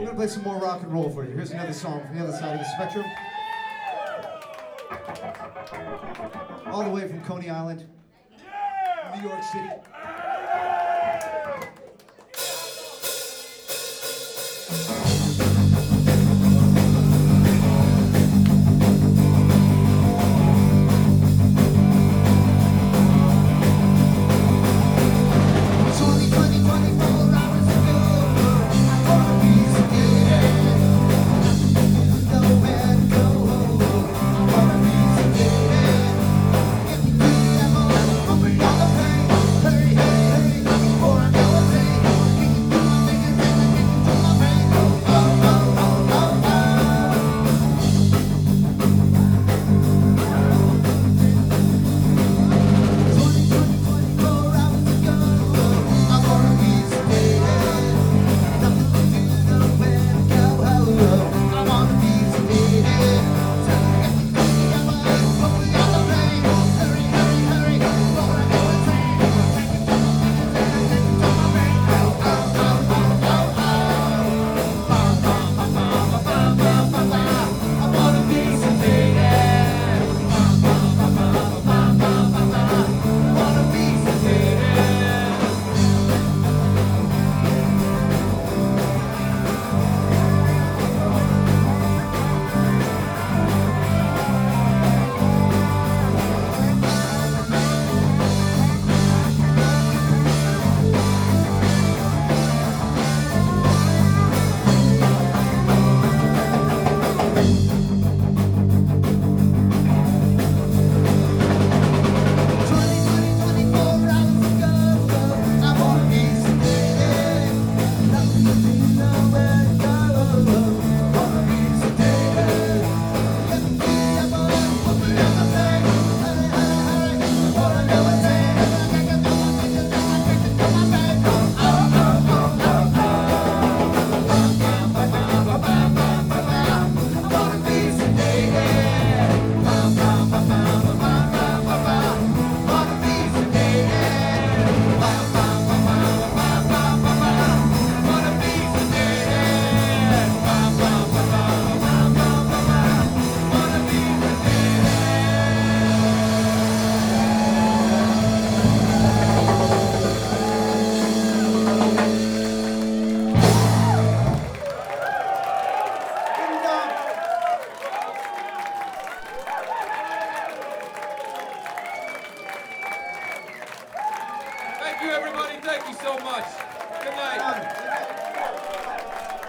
gonna play some more rock and roll for you. Here's another song from the other side of the spectrum. All the way from Coney Island, New York City. Thank you, everybody. Thank you so much. Good night.